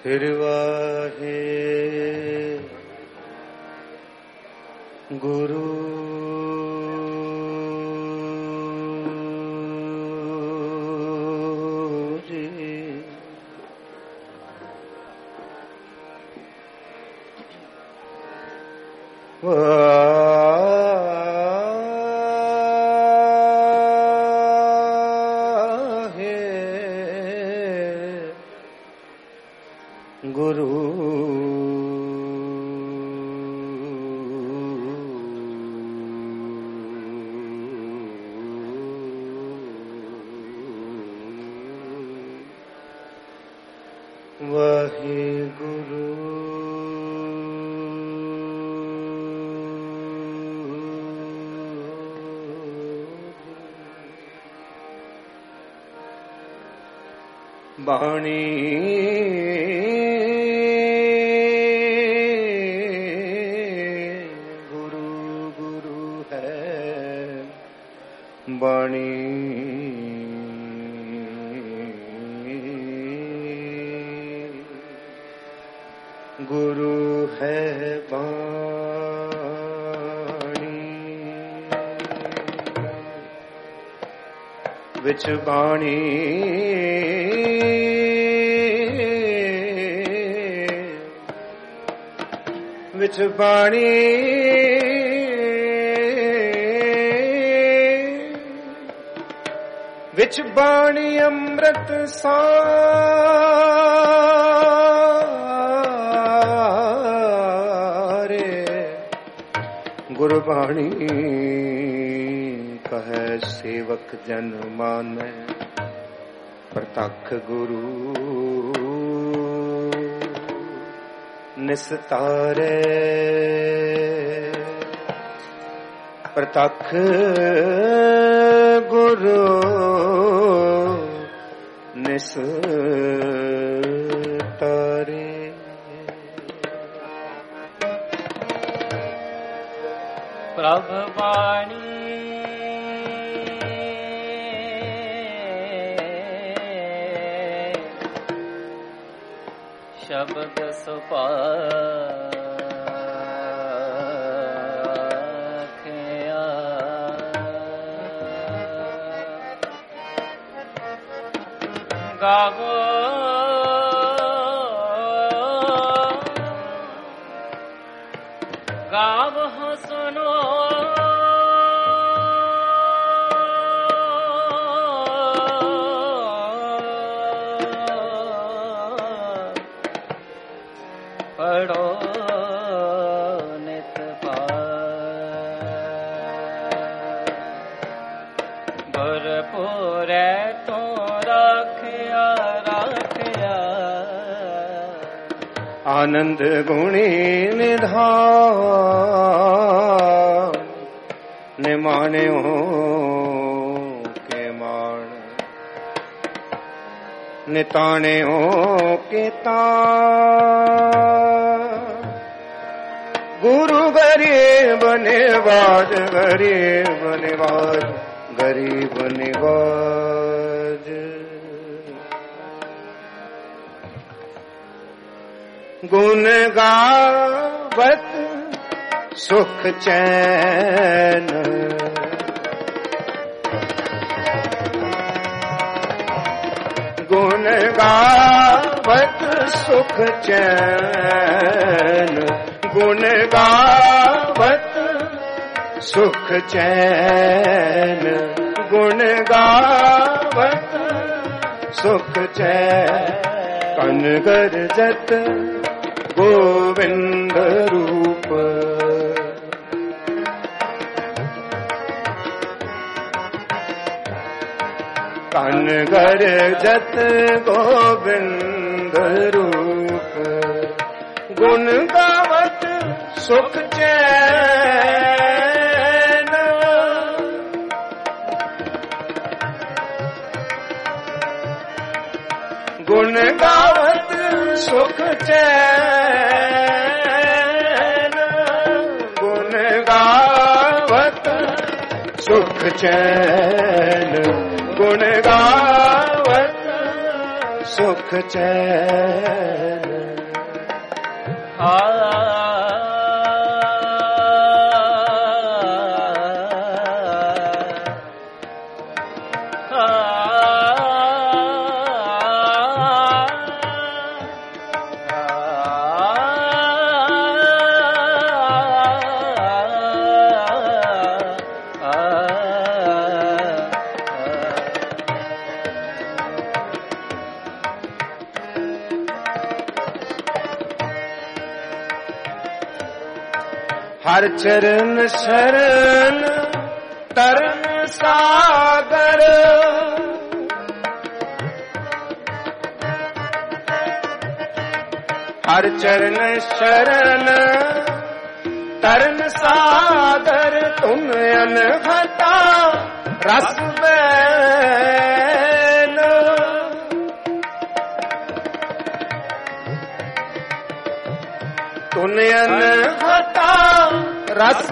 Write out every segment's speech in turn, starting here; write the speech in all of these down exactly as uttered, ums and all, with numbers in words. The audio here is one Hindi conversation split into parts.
फिर वाहे गुरु जी, वाहे गुरु वाहिगुरु बाणी गुरु गुरु है, बाणी गुरु है, बाणी विच बाणी विच बाणी विच बाणी अमृत सारे, गुरबाणी कहे सेवक जन माने, प्रतख गुरु निस्तारे, प्रतख गुरु निस्तारे। प्रभ वाणी शब्द सुपाख्या, गावो गावो सुनो पढ़ो नित गुरपुरे तो राखिया राखिया, आनंद गुणी निधान, निमाने हो के मान, निताने हो के तान, गुरु गरीब निवाज, गरीब निवाज, गरीब निवाज, गुण गावत सुख चैन, गुण गावत सुख चैन, गुण गावत सुख चैन, गुण गावत सुख चैन, कन गरजत गोविंद रूप, कन गरजत गोविंद रूप, गुण गावत सुख चैन, गुण गावत सुख चैन, गुण गावत सुख चैन, गुण गावत सुख चैन। हर चरण शरण तरन सागर, हर चरण शरण तरन सागर, तुम अनहता रस बैन। तुम अनहता रस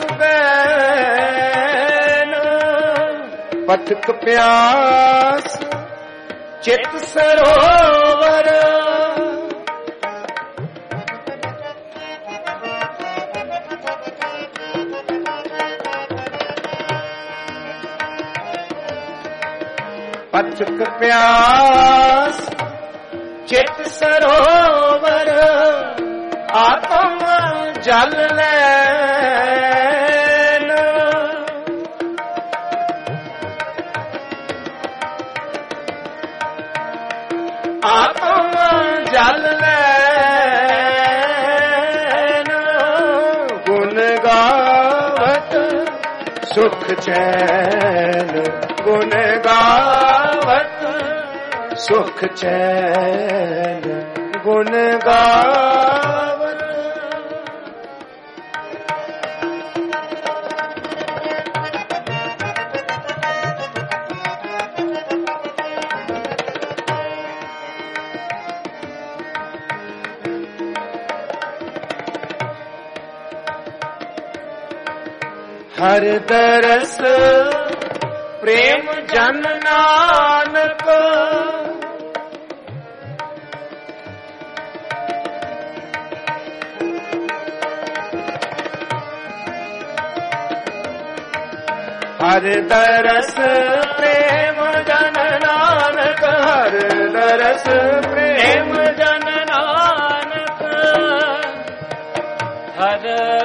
बैन, पथिक प्यास चित सरोवर। पथिक प्यास चित सरोवर, आत्म जल लैन। आत्म जल लैन, गुण गावत सुख चैन। गुण गावत सुख चैन, गुण गावत। हर दरस प्रेम जन नानक, हर दरस प्रेम जन नानक, हर दरस प्रेम जन नानक, हर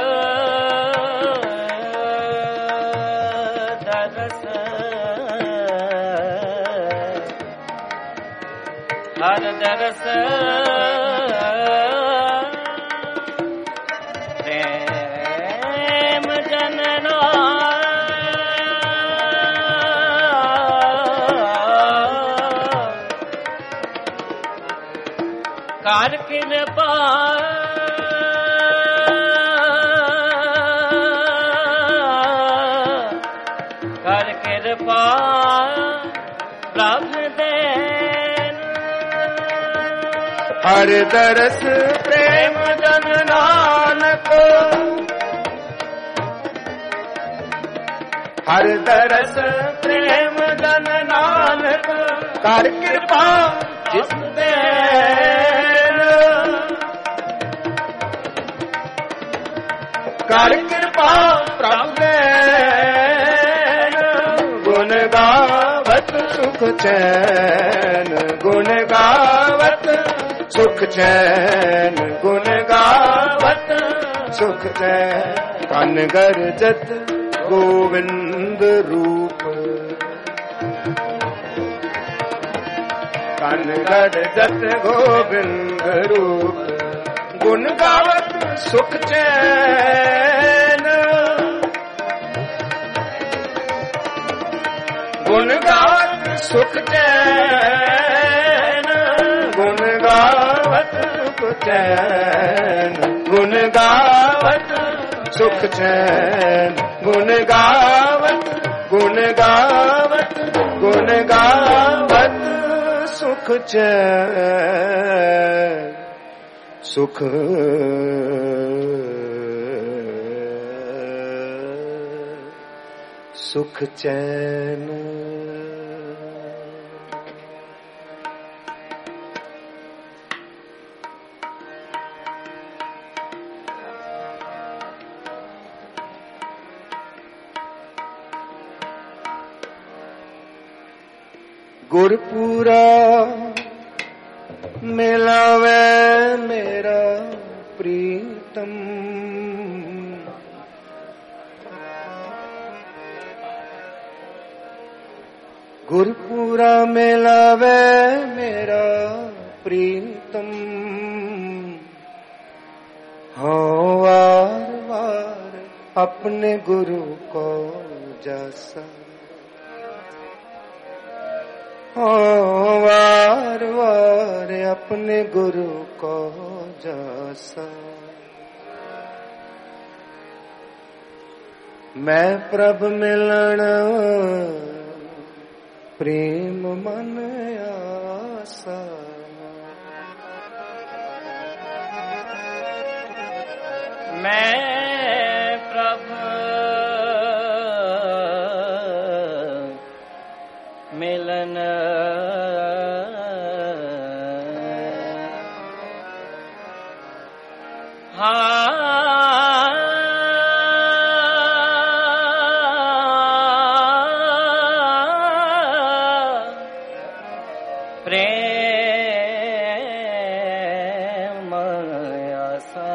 हर दरस प्रेम जन कर कृपा, कर कृपा प्रभ देन। हर दरस प्रेम जन नानक, हर दरस प्रेम जन नानक, कर कृपा जिस देन। कर कृपा प्रभ देन, गुण गावत सुख चैन। गुण गावत सुख चैन, गुण गावत सुख चैन। कन गरजत गोविंद रूप, कन गरजत गोविंद रूप। गुण गावत सुख चैन, गुण गावत सुख चैन। गुण गावत सुख चैन, गुण गावत सुख चैन। गुण गावत, गुण गावत, गुण गावत सुख चैन। सुख सुख चैन। गुरपुरा मिलावे मेरा प्रीतम, गुरपुरा मिलावे मेरा प्रीतम, हाँ वार वार अपने गुरु को जैसा, हाँ वार वार अपने गुरु को जैसा। मैं प्रभ मिलन प्रेम मन आसा, मैं प्रभु मिलन प्रेम आसा,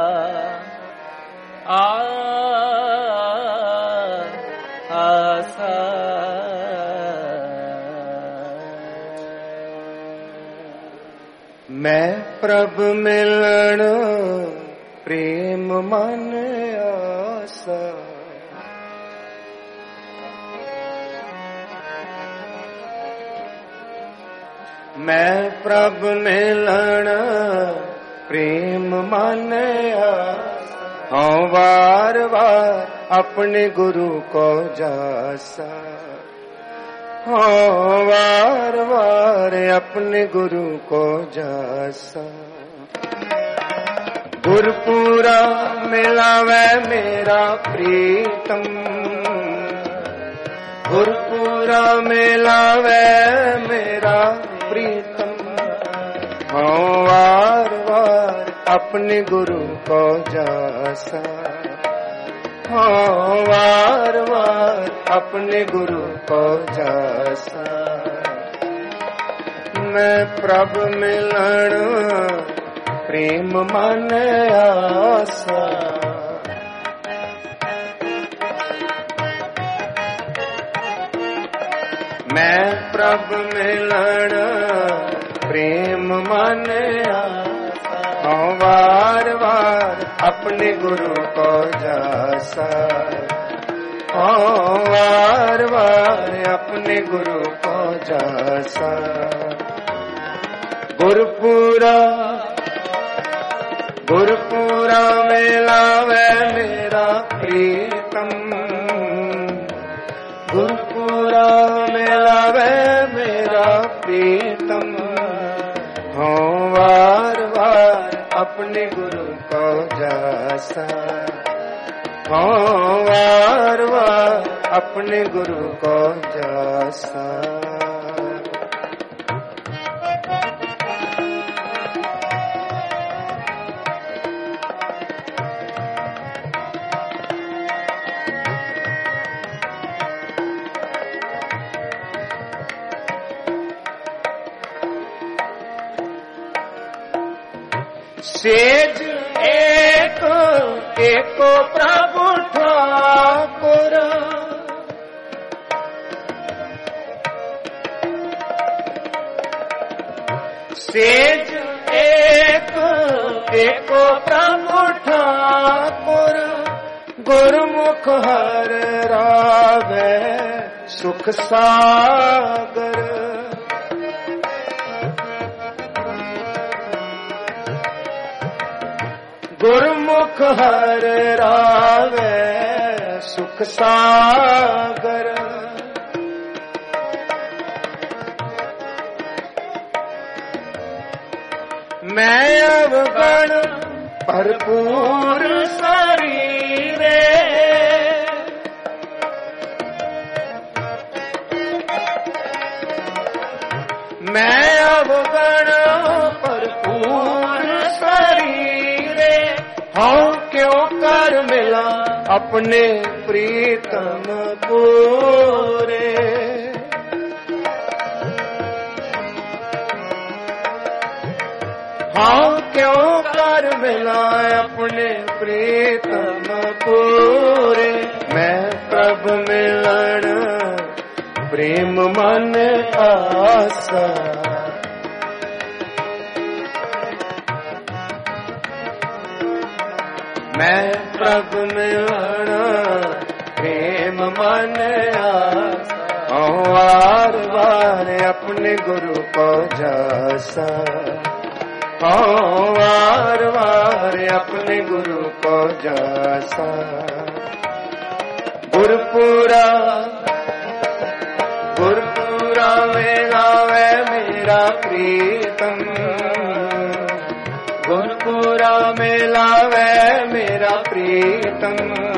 आसा मैं प्रभ मिलन प्रेम मन आसा, मैं प्रभ मिलन प्रेम मन आसा, हाँ वार वार अपने गुरु को जासा, हाँ वार वार अपने गुरु को जासा। गुरपुरा मिलावे मेरा प्रीतम, गुरपुरा मिलावे मेरा प्रीतम, हाँ वार वार अपने गुरु को जासा, हाँ वार वार अपने गुरु को जासा। मैं प्रभ मिलन प्रेम मन आसा, मैं प्रभ मिलन प्रेम मन आसा, हाँ वार वार अपने गुरु को जासा, हाँ वार वार अपने गुरु को जासा। गुरपुरा गुरपुरा मिलावे मेरा प्रीतम, गुरपुरा मिलावे मेरा प्रीतम, हाँ वार वार अपने गुरु को जासा, हाँ वार वार अपने गुरु को जासा। सेज एक एको प्रभु ठाकुर, सेज एक एको प्रभु ठाकुर, गुरमुख हर रावे सुख सागर, गुरमुख हर रावे सुख सागर, मैं अवगण भरपूर शरीरे, मैं अवगण भरपूर शरीरे, हाँ क्यों कर मिला अपने प्रीतम पूरे, हाँ क्यों कर मिला अपने प्रीतम पूरे। मैं प्रभु मिलन प्रेम मन आसा। मैं प्रभु मिलन प्रेम मन आसा। वार वार अपने गुरु को जासा। वार वार अपने गुरु को जासा। गुरपुरा गुरपुरा में गावे मेरा प्रीतम। गुरपुरा में लावे मेरा प्रीतम।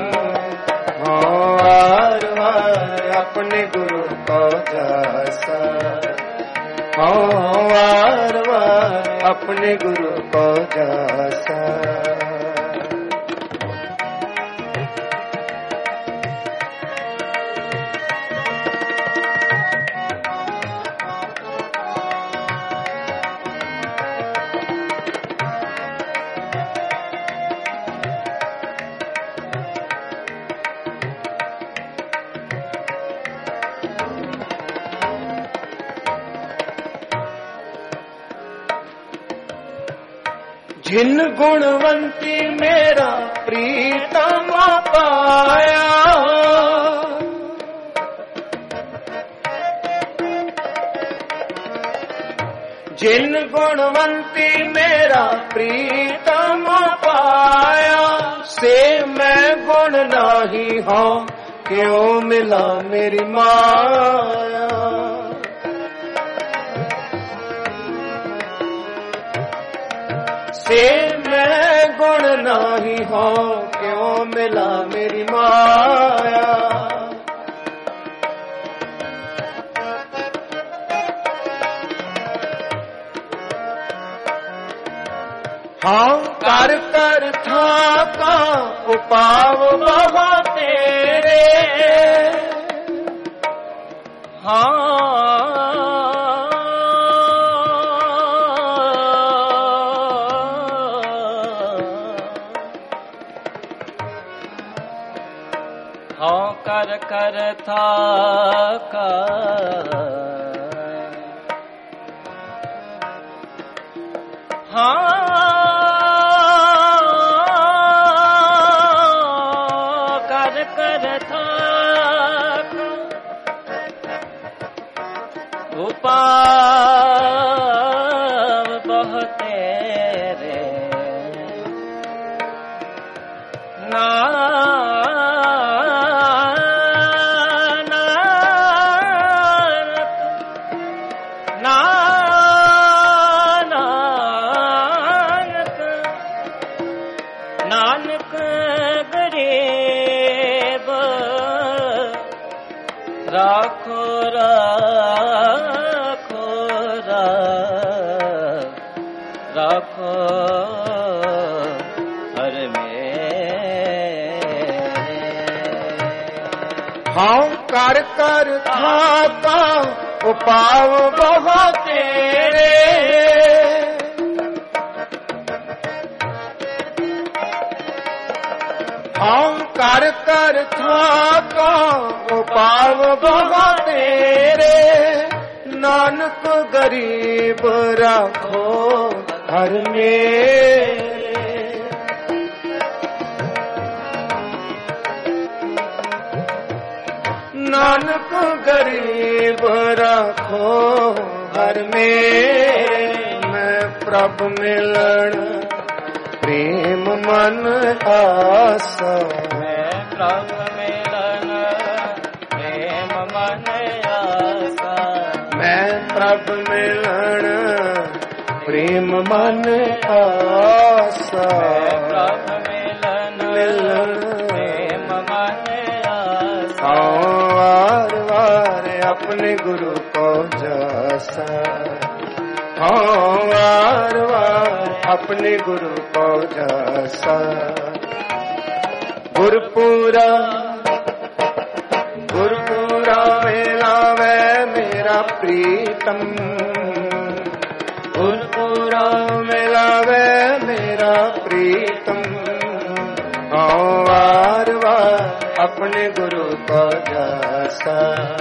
वार वार अपने गुरु को जासा। वार वार अपने गुरु को जासा। जिन गुणवंती मेरा प्रीतम पाया। जिन गुणवंती मेरा प्रीतम पाया। से मैं गुण नाही हूँ क्यों मिला मेरी माया। से मैं गुण नाही हो क्यों मिला मेरी माया। हाँ कर कर था का उपाव बहा तेरे। हाँ कर कर था का हाँ कर कर था उपाव बहुत तेरे। ना नानक गरीब राखो राखो राखो हर मेरे। हाँ कर कर था उपाव बहुत तेरे। हाँ कर कर था का उपाव बहुत तेरे। नानक गरीब रखो हर मेरे। नानक गरीब रखो हर मेरे। मैं प्रभु मिलन प्रेम मन आसा। मैं प्रभु मिलन प्रेम मन आसा। मैं प्रभु मिलन प्रेम मन आसा। मैं प्रभु मिलन मिलन प्रेम मन आसा। वार वार अपने गुरु को जासा। हाँ वार वार अपने गुरु को जासा। गुरपुरा गुरपुरा मिलावे मेरा प्रीतम। गुरपुरा मिला अपने गुरु को जासा।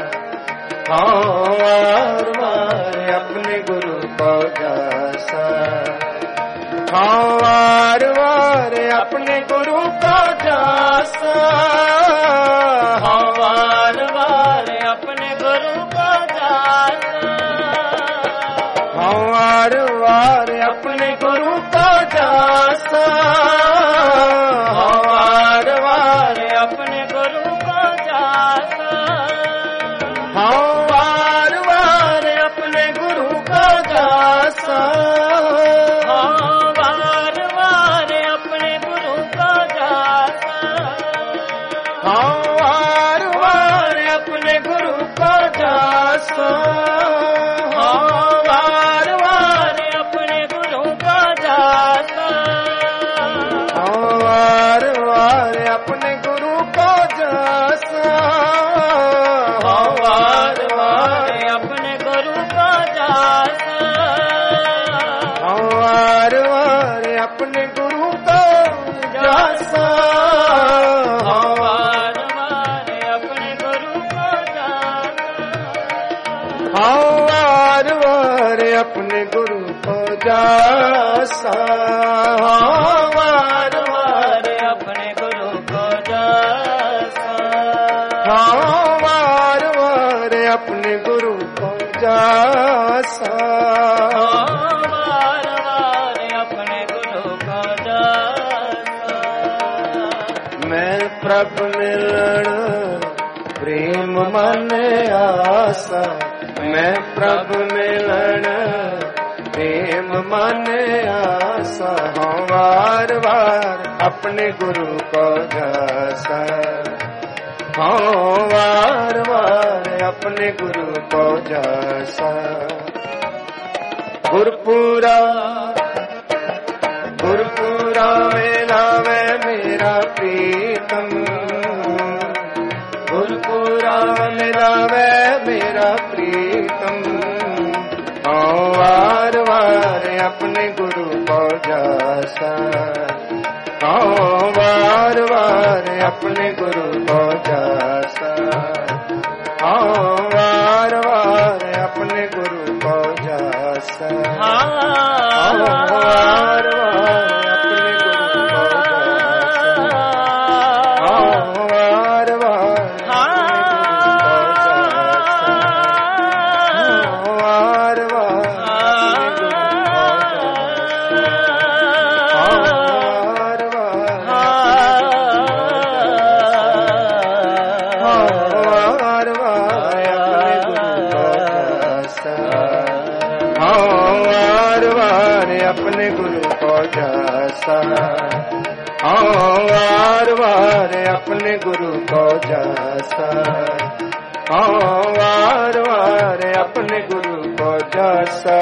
हाँ वार वार अपने गुरु को जासा। हाँ वार वार अपने गुरु को जासा। हाँ वार वार अपने गुरु को जासा। हाँ वार वार अपने गुरु को जासा। हाँ वार वार अपने गुरु को जासा। हाँ वार वार अपने गुरु को जासा। हाँ वार वार अपने गुरु को जासा। हाँ वार वार अपने गुरु को जासा। हाँ वार वार अपने गुरु को जासा। हाँ वार वार अपने गुरु को जासा। हाँ वार वार अपने गुरु को जासा। हाँ वार वार अपने गुरु को जासा। हाँ वार वार अपने गुरु को जासा। हाँ वार वार अपने गुरु को जासा। हाँ वार वार अपने गुरु को जासा। हाँ वार वार अपने गुरु को जासा। हाँ वार वार अपने गुरु को जासा। मैं प्रभु मिलन प्रेम मन आसा। मैं प्रभु मिलन प्रेम मन आसा। हाँ वार वार अपने गुरु को जासा। हाँ वार वार अपने गुरु को जासा। गुरपुरा गुरपुरा मेला में मेरा प्रीतम। गुरपुरा मेला में मेरा प्रीतम। हाँ वार वार अपने गुरु को जासा। हाँ वार वार अपने गुरु को जासा। हाँ वार वार अपने गुरु को जासा। हाँ वार वार अपने गुरु को जासा। हाँ वार वार वार वार अपने गुरु को जासा। हाँ वार वार अपने गुरु को जासा। हाँ वार वार अपने गुरु को जासा।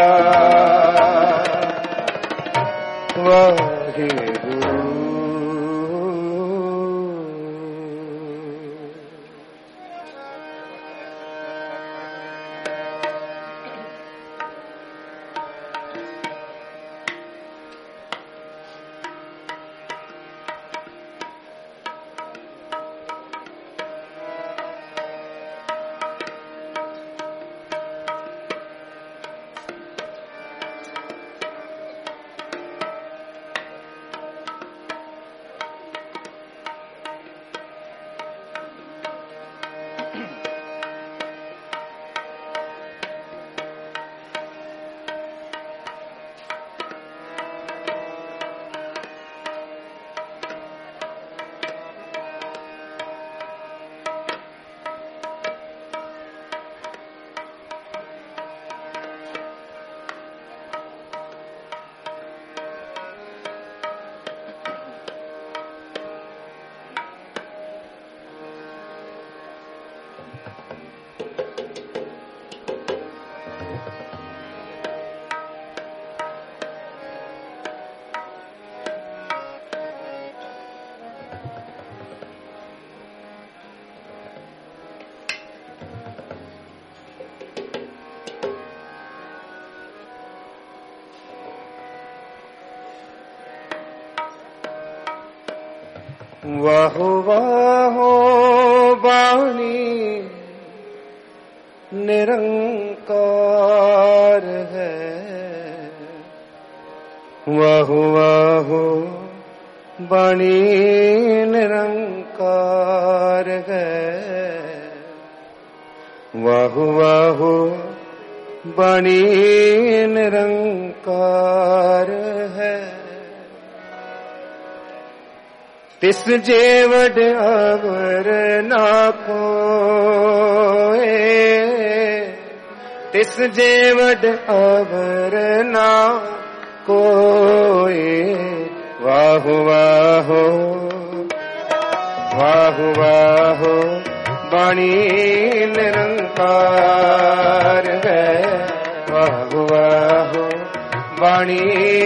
वाहे गुरु। ਵਾਹੋ ਵਾਹੋ ਬਾਣੀ ਨਿਰੰਕਾਰ ਹੈ, ਵਾਹੋ ਵਾਹੋ ਬਾਣੀ ਨਿਰੰਕਾਰ ਹੈ, ਵਾਹੋ ਵਾਹੋ ਬਾਣੀ ਨਿਰੰਕਾਰ ਹੈ। ਤਿਸ ਜੇਵਡ ਅਵਰ ਨਾ ਕੋਏ, ਤਿਸ ਜੇਵਡ ਅਵਰ ਨਾ ਕੋਏ, ਵਾਹੋ ਵਾਹੋ ਵਾਹੋ ਵਾਹੋ ਬਾਣੀ ਨਿਰੰਕਾਰ ਹੈ, ਵਾਹੋ ਵਾਹੋ ਬਾਣੀ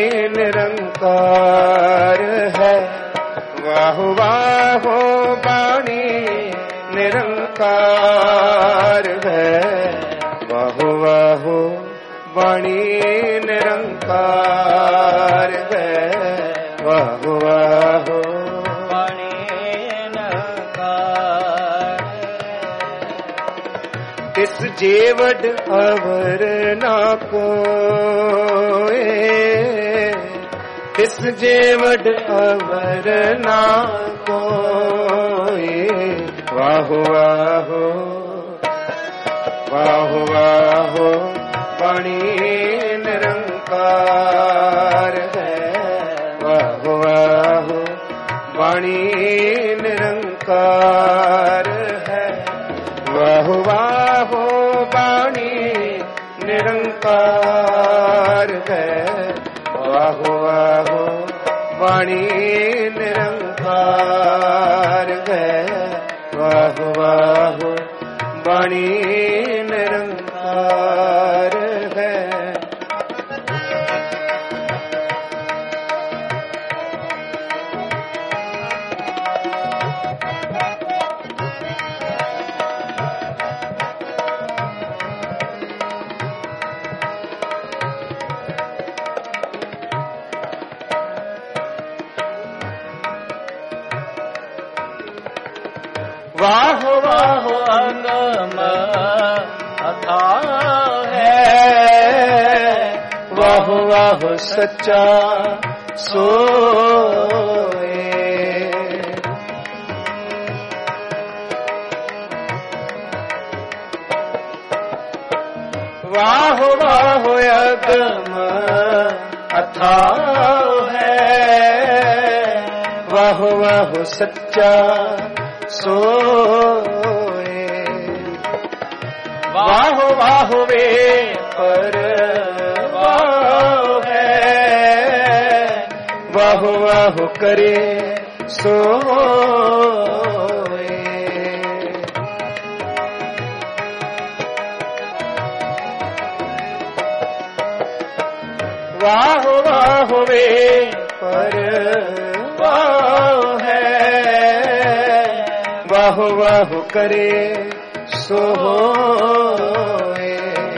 ਨਿਰੰਕਾਰ ਹੈ, ਵਾਹੋ ਵਾਹੋ ਬਾਣੀ ਨਿਰੰਕਾਰ ਹੈ, ਵਾਹੋ ਵਾਹੋ ਬਾਣੀ ਨਿਰੰਕਾਰ ਹੈ, ਵਾਹੋ ਵਾਹੋ ਬਾਣੀ ਨਿਰੰਕਾਰ। ਤਿਸ ਜੇਵਡ ਅਵਰ ਨਾ ਕੋਏ, ਤਿਸ ਜੇਵਡ ਅਵਰ ਨਾ ਕੋਏ, ਵਾਹੋ ਵਾਹੋ ਵਾਹੋ ਵਾਹੋ ਬਾਣੀ ਨਿਰੰਕਾਰ ਹੈ, ਵਾਹੋ ਵਾਹੋ ਬਾਣੀ ਨਿਰੰਕਾਰ ਹੈ, ਵਾਹੋ ਵਾਹੋ ਬਾਣੀ ਨਿਰੰਕਾਰ ਹੈ, ਵਾਹੋ ਵਾਹੋ ਬਾਣੀ ਨਿਰੰਕਾਰ ਹੈ, ਵਾਹੋ ਵਾਹੋ ਬਾਣੀ ਨਿਰੰਕਾਰ ਹੈ। ਵਾਹ ਵਾਹ ਅਗਮ ਅਥਾਹ ਹੈ, ਵਾਹ ਵਾਹ ਸੱਚਾ ਸੋਏ, ਵਾਹ ਵਾਹ ਅਗਮ ਅਥਾਹ ਹੈ, ਵਾਹ ਵਾਹ ਸੱਚਾ ਸੋਏ, ਵਾਹ ਵਾਹ ਵੇ ਪਰ ਵਾਹ ਹੈ, ਵਾਹ ਵਾਹ ਕਰੇ ਸੋਏ, ਵਾਹ ਵਾਹ ਵੇ ਪਰ ਵਾਹ ਹੈ, ਵਾਹ ਵਾਹ ਕਰੇ ਸੋ ਹੋਏ,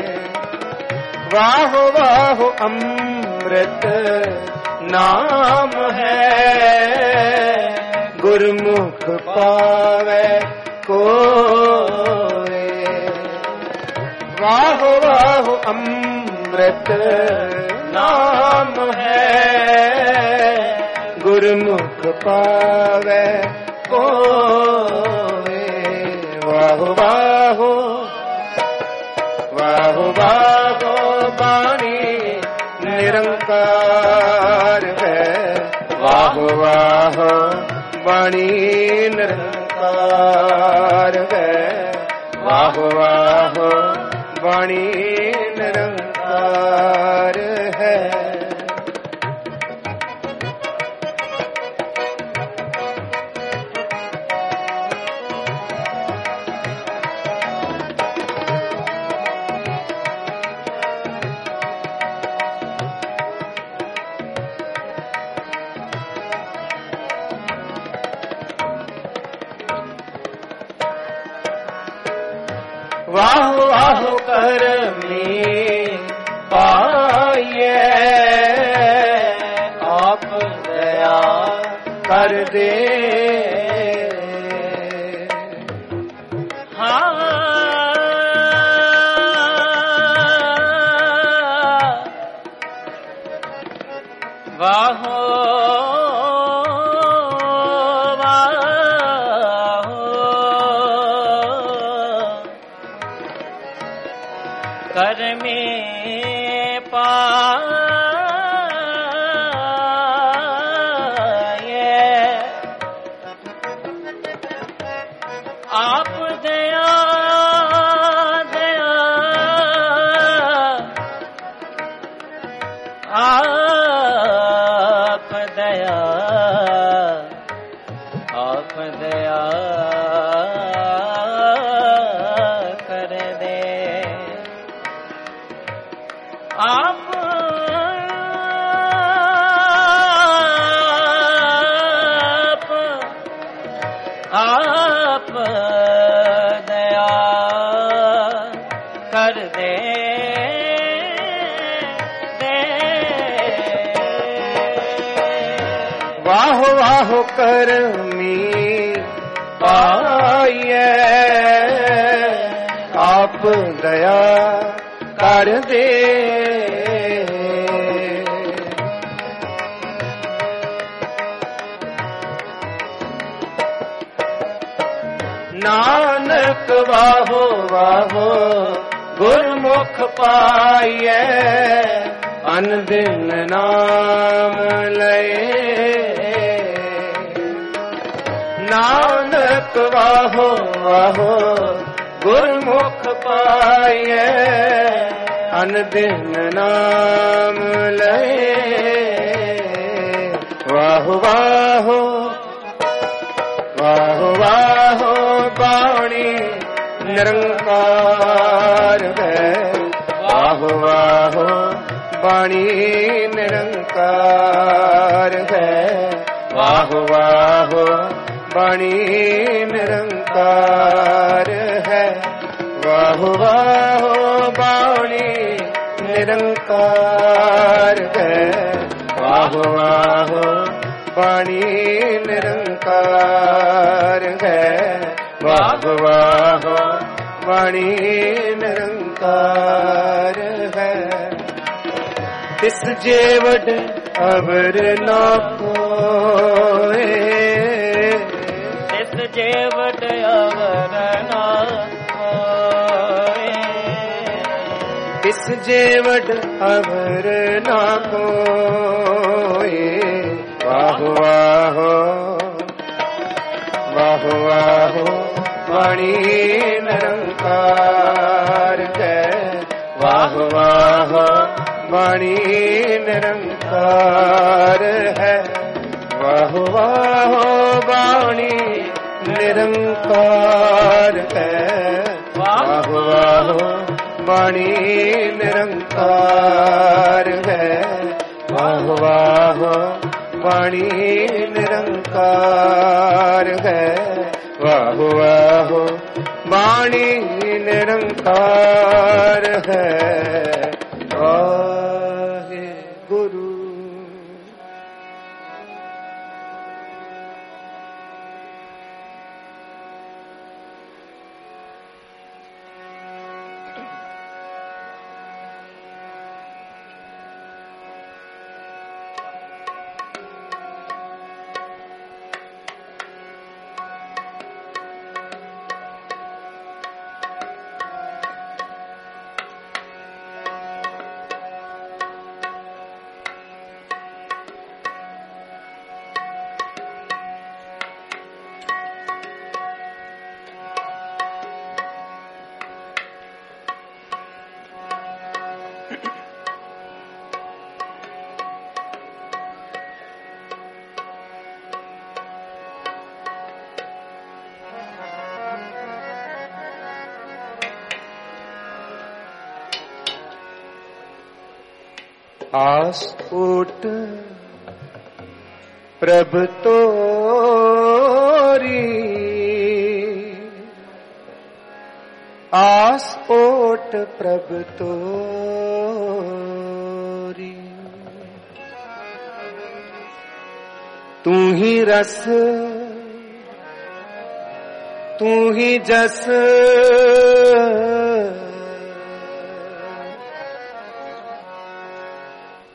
ਵਾਹ ਵਾਹ ਅੰਮ੍ਰਿਤ ਨਾਮ ਹੈ, ਗੁਰਮੁਖ ਪਾਵੇ ਕੋਏ, ਵਾਹ ਵਾਹ ਅੰਮ੍ਰਿਤ ਨਾਮ ਹੈ, ਗੁਰਮੁਖ ਪਾਵੇ ਕੋਏ, ਵਾਹੋ ਵਾਹੋ ਵਾਹੋ ਵਾਹੋ ਬਾਣੀ ਨਿਰੰਕਾਰ ਹੈ, ਵਾਹੋ ਵਾਹੋ ਬਾਣੀ ਨਿਰੰਕਾਰ ਹੈ, ਵਾਹੋ ਵਾਹੋ ਬਾਣੀ ਨਿਰੰਕਾਰ ਹੈ। ਵਾਹ ਵਾਹ ਕਰਮੀ ਪਾਈਏ, ਆਪ ਦਇਆ ਕਰ ਦੇ वाहो वाहो कर में पाए आप दया दया आप दया आप दया कर दे आप आप दया कर दे दे वाह वाह करमी पाइए आप दया कर दे नानक वाहो वाहो गुरमुख पाइए अन दिन नाम लए नानक वाहो वाहो गुरमुख पाइए अन दिन नाम लए वाहो वाहो वाहो वाहो बाणी निरंकार है वाहो वाहो बाणी निरंकार है वाहो वाहो बाणी निरंकार है वाहो वाहो बाणी निरंकार है वाहो वाहो बाणी निरंकार है वाह वाह वाणी निरंकार है तिस जेवड अवर न कोए तिस जेवड अवर न कोए तिस जेवड अवर न कोए वाह वाह वाह वाह वाणी निरंकार है वाह वाह वाणी निरंकार है वाह वाह वाणी निरंकार है वाह वाह वाणी निरंकार है वाह वाह वाणी निरंकार है वाह वाह वाणी निरंकार है वाहे गुरु। आस ओट प्रभ तोरी आस ओट प्रभ तोरी तू ही रस तू ही जस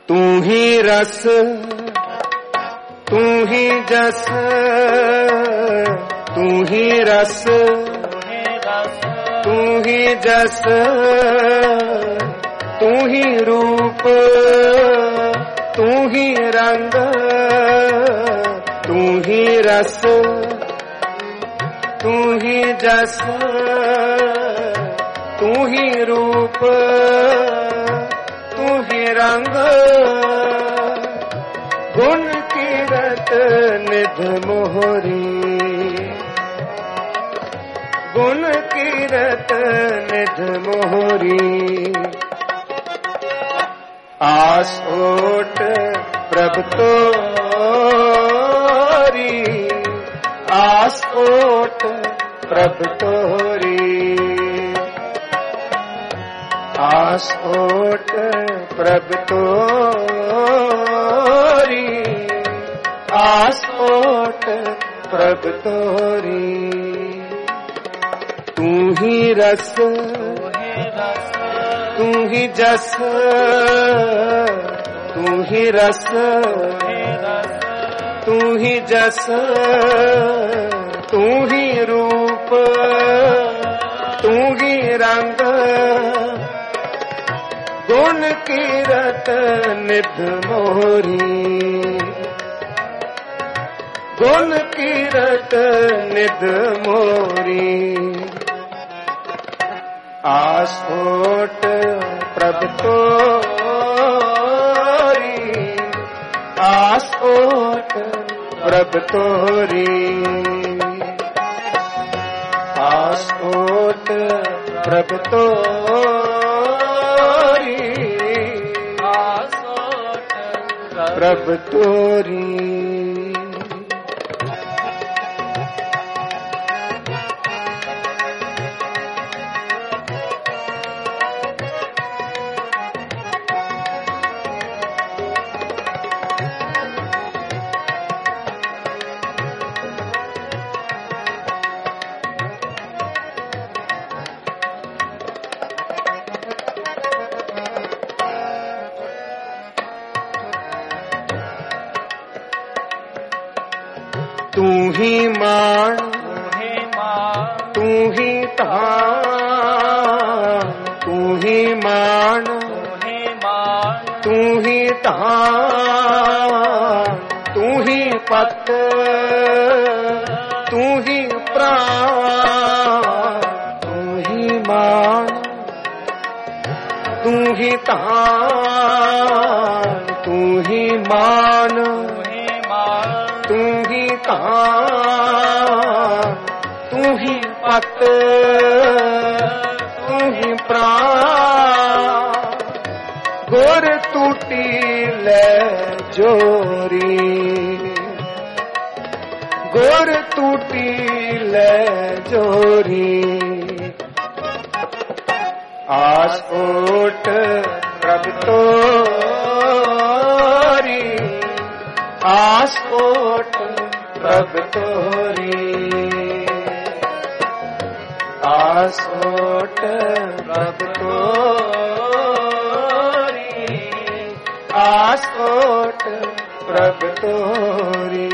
तू ही रस तू ही जस तू ही रस तू ही जस तू ही रूप तू ही रंग तू ही रस तू ही जस तू ही रूप तू ही रंग गुण कीरत निध मोहरी गुण कीरत निध मोहरी आस ओट प्रभ तोरी आस ओट प्रभ तोरी आस ओट प्रभ तोरी आस ओट प्रभ तोरी तू ही रस तू ही जस तू ही रस तू ही जस तू ही रूप तू ही रंग गुण कीरत निध मोरी गुण कीरत निध मोरी आस ओट प्रभ तोरी आस ओट प्रभ तोरी आस ओट प्रभ तोरी आस ओट प्रभ तोरी तू ही मान तू ही तान तू ही मान तू ही तान तू ही पत तू ही प्राण तू ही मान तू ही तान तू ही मान तू ही तान तू ही पत तू ही प्राण गुर टूटी ले जोरी गुर टूटी ले जोरी आस ओट प्रभ तोरी आस ओट प्रभ तोरी आस ओट प्रभ तोरी आस ओट प्रभ तोरी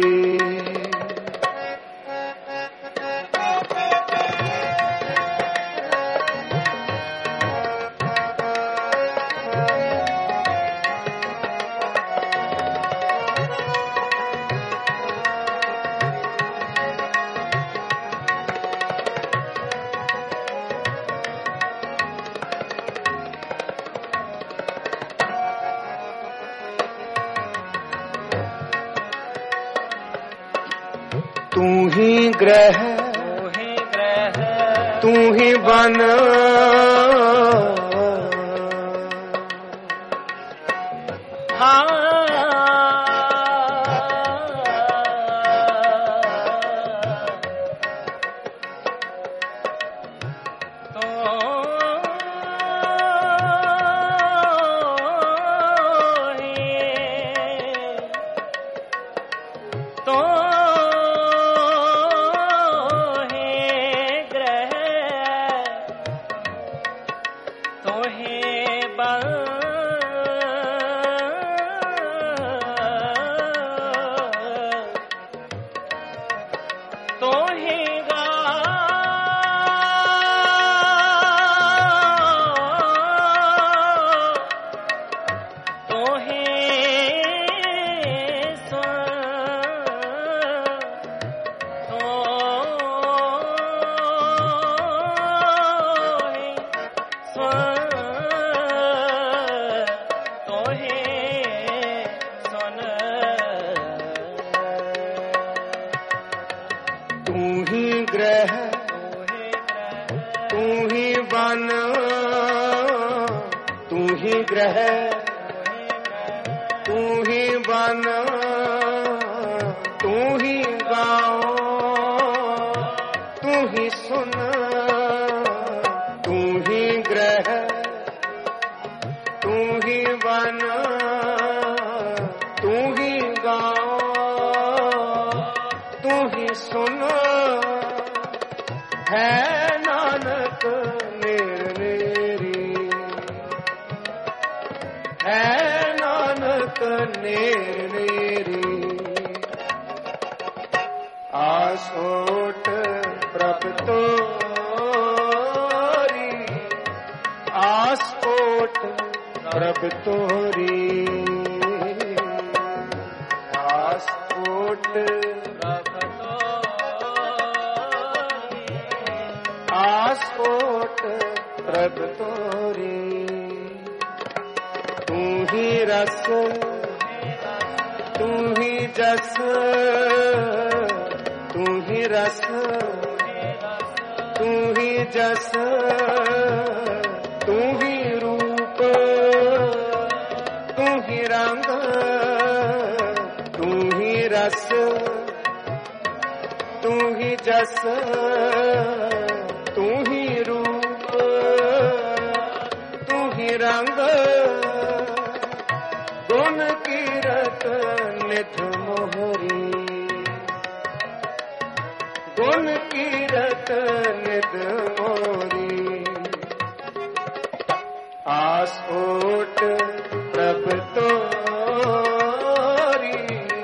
तू ही ग्रह तू ही बन तू ही बन तू ही गाओ तू ही सुन तू ही ग्रह तू ही बन तू ही गाओ तू ही सुन है नानक नेर नेरी है नानक नेर नेरी आसोट प्रभ तोरी आसोट प्रभ तोरी आसोट आसोट प्रभ तोरी तू ही रस तू ही जस तू ही रस तू ही जस तू ही रूप तू ही रंग तू ही रस तू ही जस तू ही रूप तू ही रंग गुण कीरत निध मोहरी गुण कीरत निध मोहरी आसोट प्रभ तोरी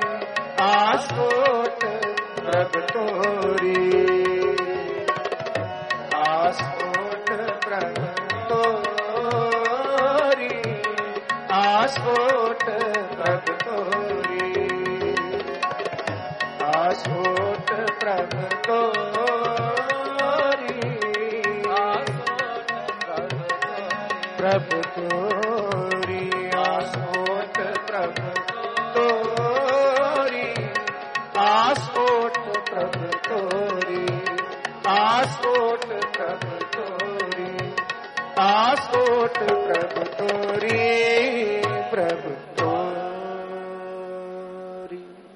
आसोट प्रभ तोरी आसोट प्रभ तोरी आसोट प्रभ तोरी आसोट प्रभ तोरी प्रभ तोरी आसोट प्रभ तोरी आसोट प्रभ तोरी आसोट प्रभ तोरी आसोट प्रभ तोरी प्रभ तोरी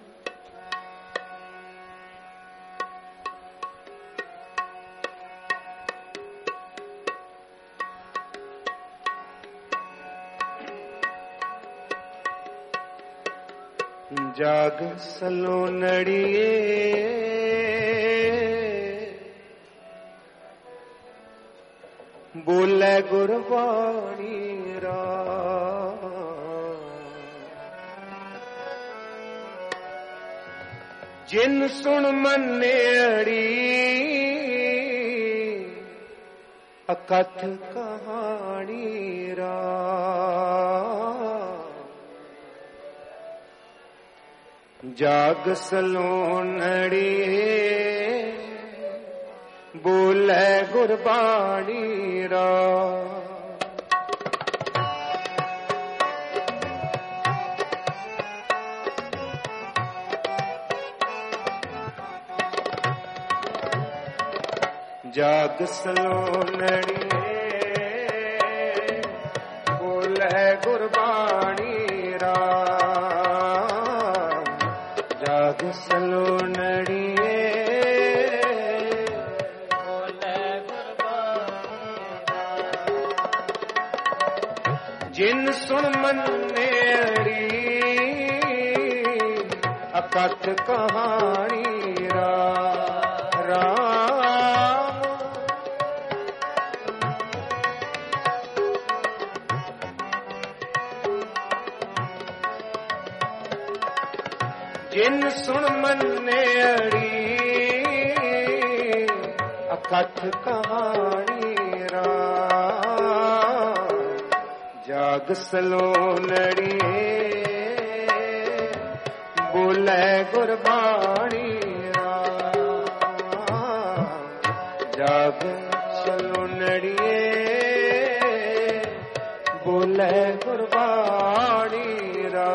जाग सलोनड़िए बोले गुरबाणी रा जिन सुन मनेड़ी अकथ कहानी रा जाग सलोनड़ी बोले गुरबाणी रा जाग सलोनड़ी बोले गुरबाणी रा जाग सलोनड़ी जिन सुन मनेड़ी अकथ कहानी रा राम जिन सुन मनेड़ी अकथ कहानी रा जाग सलोनड़ी बोले गुरबाणी रा जाग सलोनड़ी बोले गुरबाणी रा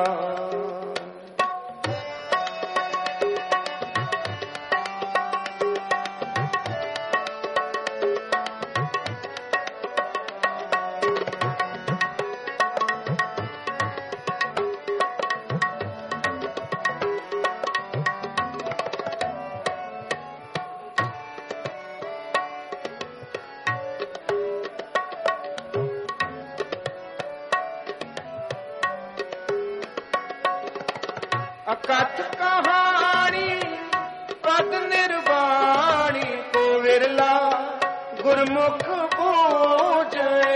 ਅਕਥ ਕਹਾਣੀ ਪਦ ਨਿਰਵਾਣੀ ਕੋ ਵਿਰਲਾ ਗੁਰਮੁਖ ਬੂਝੇ।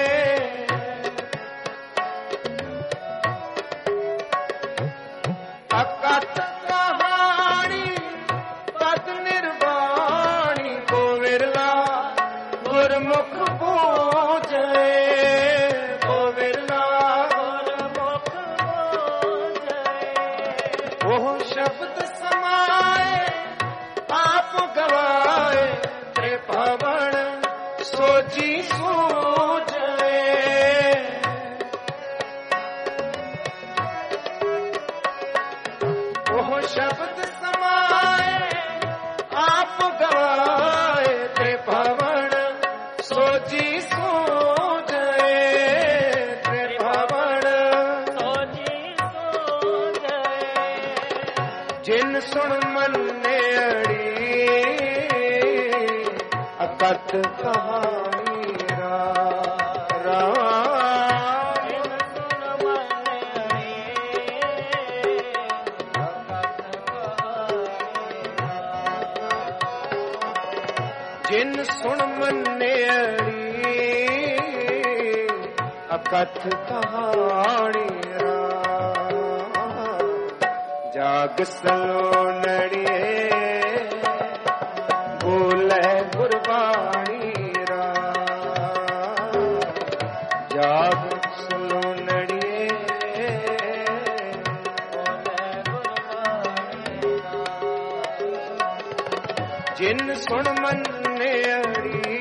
ਅਕਥ ਕਹਾਣੀ ਪਦ ਨਿਰਵਾਣੀ ਕੋ ਵਿਰਲਾ ਗੁਰਮੁਖ ਬੂਝੇ। ਕੋ ਵਿਰਲਾ ਗੁਰਮੁਖ ਬੂਝੇ। ਉਹ ਸ਼ਬਦ ਸਮਾਏ ਆਪ ਗਵਾਏ ਤ੍ਰਿਭਵਨ ਸੋਚੀ ਸੂਝੇ। ਉਹ ਸ਼ਬਦ ਸਮਾਏ ਆਪ ਗਵਾਏ ਤ੍ਰਿਭਵਨ ਸੋਚੀ ਸੂਝੇ। ਤ੍ਰਿਭਵਨ ਸੋਚੀ ਸੂਝੇ। ਜਿਨ ਸੁਣ ਮੰਨਿਆੜੀ ਅਕਥ ਕਹਾਣੀ ਰਾ। ਜਿਨ ਸੁਣ ਮੰਨਿਆੜੀ ਅਕਥ ਕਹਾਣੀ। ਜਿਨ ਸੁਣ ਮੰਨਿਆੜੀ ਅਕਥ ਕਹਾਣੀ ਰਾ। ਜਾਗ ਸਲੋਨੜੀਏ ਬੋਲੇ ਗੁਰਬਾਣੀ ਰਾ। ਜਾਗ ਸਲੋਨੜੀਏ ਬੋਲੇ ਗੁਰਬਾਣੀ ਰਾ। ਜਿਨ ਸੁਣ ਮੰਨਿਆੜੀ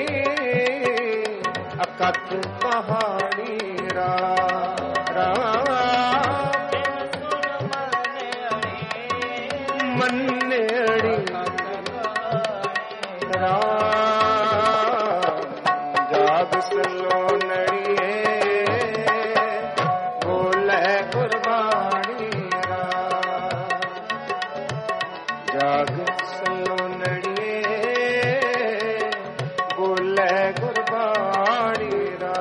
ਅਕਥ ਕਹਾਣੀ ਰਾ। ਮੰਨਿਆੜੀ ਜਾਗ ਸਲੋਨੜੀਏ ਬੋਲੇ ਗੁਰਬਾਣੀ ਰਾ। ਜਾਗ ਸਲੋਨੜੀਏ ਬੋਲੇ ਗੁਰਬਾਣੀ ਰਾ।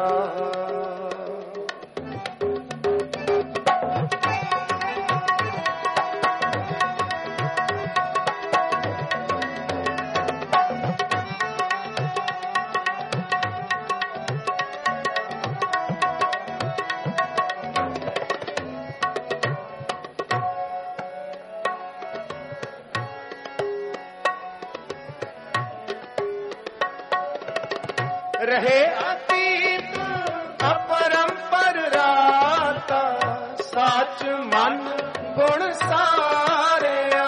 ਰਹੇ ਅਤੀਤ ਅਪਰੰਪਰ ਰਾਤਾ ਸੱਚ ਮਨ ਗੁਣ ਸਾਰਿਆ।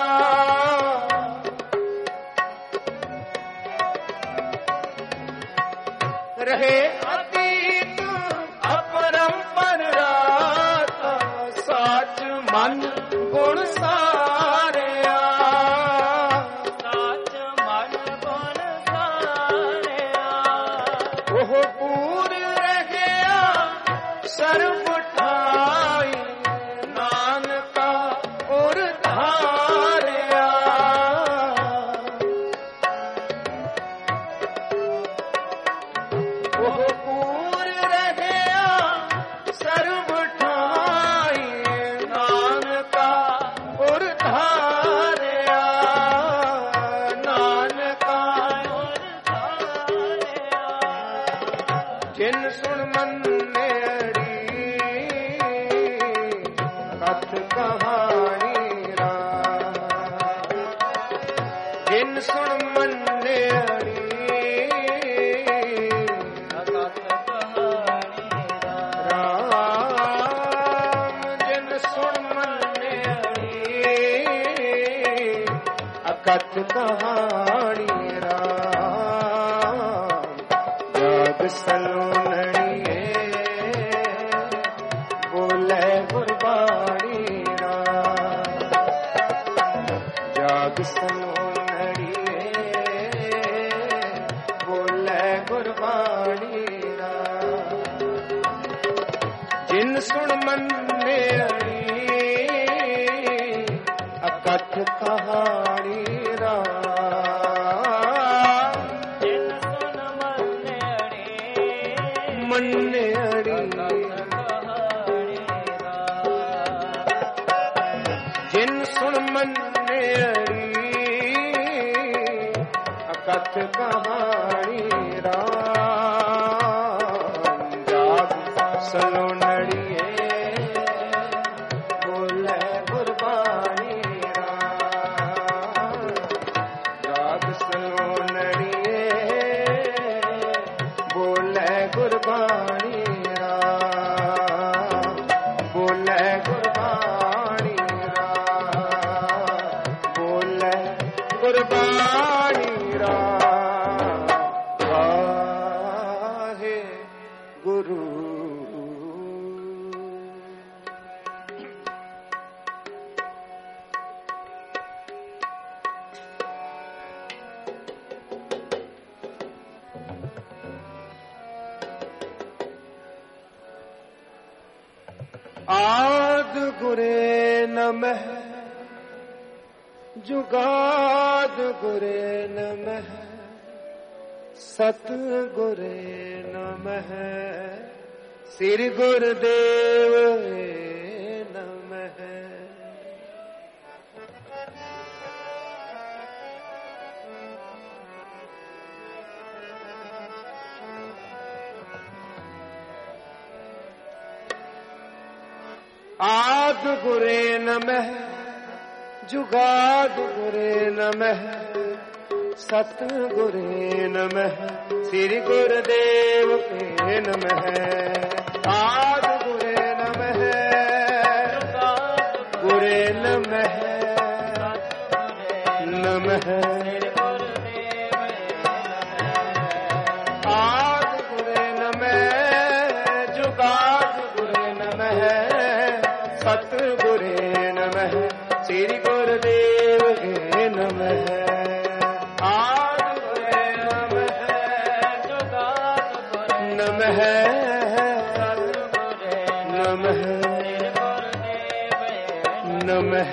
ਰਹੇ ਅਤੀਤ ਅਪਰੰਪਰ ਰਾਤਾ ਸੱਚ ਮਨ ਗੁਣ ਸਾਰਿਆ। ਸੱਚ ਮਨ ਗੁਣ ਸਾਰਿਆ। ਉਹ ਪੂਰ ਰਹਿਆ ਸਰਬ ਠਾਈ ਨਾਨਕਾ ਉਰ ਧਾਰਿਆ। ਉਹ ਪੂਰ ਰਹਿਆ ਸਰਬ ਠਾਈ ਨਾਨਕਾ ਉਰ ਧਾਰਿਆ। ਨਾਨਕਾ ਉਰ ਧਾਰਿਆ। ਜਿਨ ਸੁਣ ਮੰਨਿਆੜੀ ਅਕਥ ਕਹਾਣੀ ਰਾ। ਜਿਨ ਸੁਣ ਮੰਨਿਆੜੀ ਅਕਥ ਕਹਾਣੀ ਰਾ। ਜਿਨ ਸੁਣ ਮੰਨਿਆੜੀ ਅਕਥ ਕਹਾਣੀ ਰਾ। ਜਾਗ ਸਲੋਨੜੀਏ ਬੋਲੇ ਗੁਰਬਾਣੀ ਰਾ। ਜਾਗ ਸਲੋਨੜੀਏ ਬੋਲੇ ਗੁਰਬਾਣੀ ਰਾ। ਜਿਨ ਸੁਣ ਮੰਨਿਆੜੀ ਅਕਥ ਕਹਾਣੀ ਰਾ। ਜਿਨ ਸੁਣ ਮੰਨਿਆੜੀ ਮੰਨਿਆੜੀ सुन मन्ने अड़ी अकथ कहानी राम जाग सलोनड़िए बोले गुरबानी राम जाग सलोनड़िए बोले गुरबानी राम बोले गुरबानी राम बोले गुरबानी राम वाहे गुरु आद गुरे नमः जुगाद गुरे नमः सत गुरे नमः श्री गुरुदेव नमः आद गुरे नमः जुगाद गुरे नमः सत गुरे नमः श्री गुरुदेव के नमः आद गुरे नमः गुरे नमः नमः आद गुरे नमः जुगाद गुरे नमः सत गुरे नमः श्री गुरुदेव के नमः आद गुरे नमः जुगाद गुरे नमः नमः नमः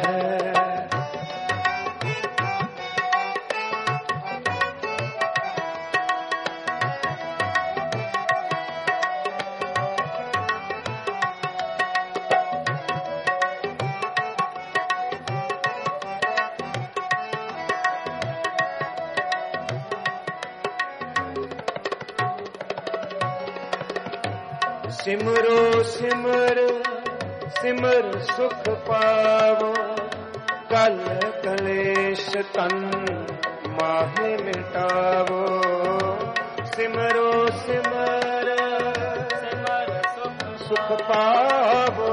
सिमरो सिमर सिमर सुख पावो कल कलेश तन माहे मिटावो सिमरो सिमर सिमर सुख सुख पावो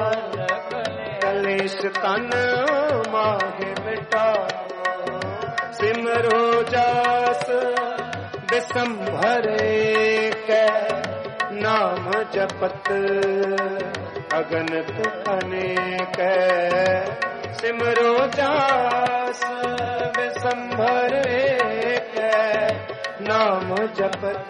कलेश तन माहे मिटावो सिमरो जास बिसंभरे कै नाम जपत अगनत अनेक सिमरो जास विसंभर एक नाम जपत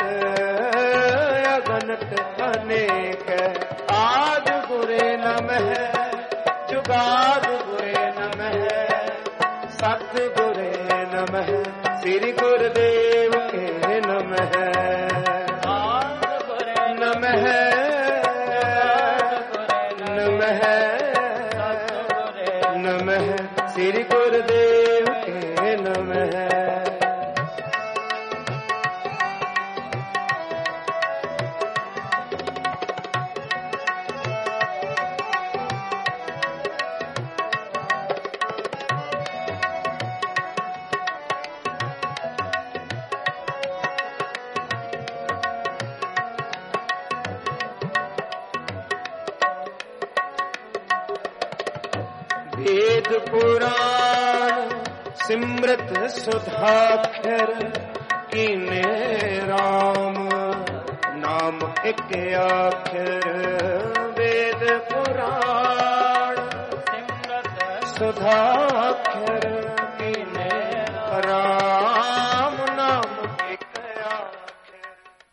अगनत अनेक आद गुरे नमः जुगाद गुरे नमः सत गुरे नमः श्री गुरुदेव के नमः नमः नमः नमः श्री गुरुदेव के नमः वेद पुराण सिमृत सुधाक्षर कीने राम नाम एक अक्षर वेद पुराण सिमृत सुधाक्षर कीने राम नाम एक अक्षर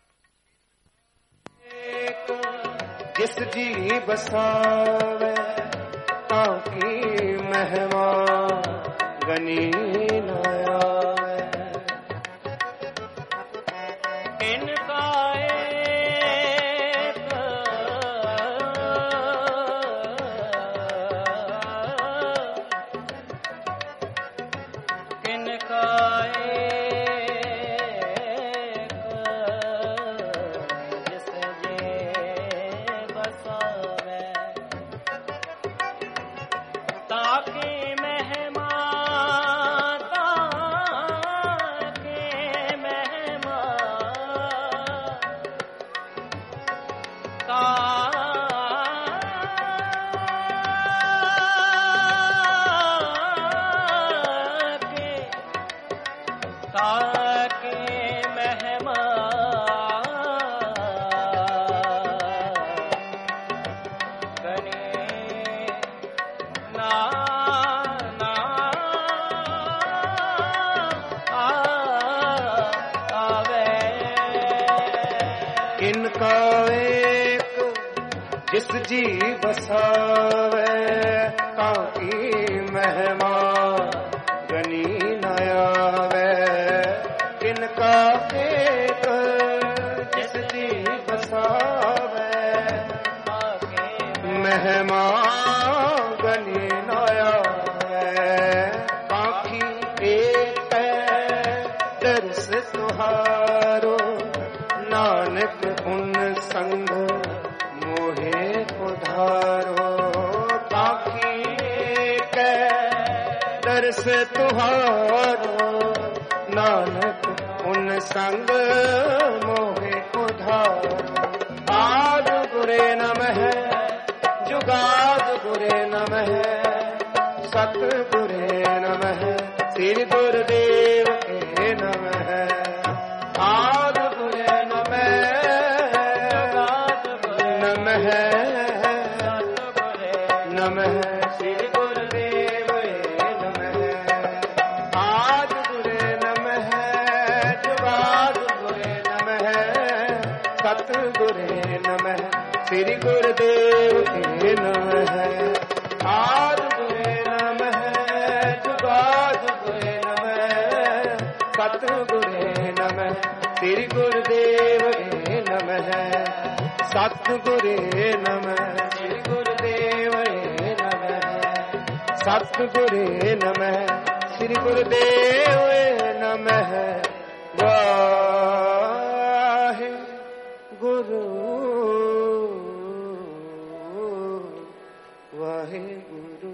एक जिस जी बसावे ताकि महमा गनी नया इनका एक जिस जी बसावे ताकी महिमा गनी न आवे किनका एक जिस जी बसावे महिमा गनी न आवे ताकी एक दर्श तुहारो नानक उन संग उधारो ताकि कै दर्श तुहारो नानक उन संग मोहे उधारो आद गुरे नमः जुगाद गुरे नमः सत गुरे नमः श्री गुरुदेव के नमः आद गुरे नमः नमः नमः श्री गुरुदेव नमः आद गुरे नमः जुगाद गुरे नमः सत गुरे नमः श्री गुरुदेव के नमः आद गुरे नमः जुगाद गुरे नमः सत गुरे नमः श्री गुरुदेव के नमः सत गुरे नमः श्री गुरुदेव सत गुरे नमः श्री गुरुदेव नमः वाहे गुरु वाहे गुरु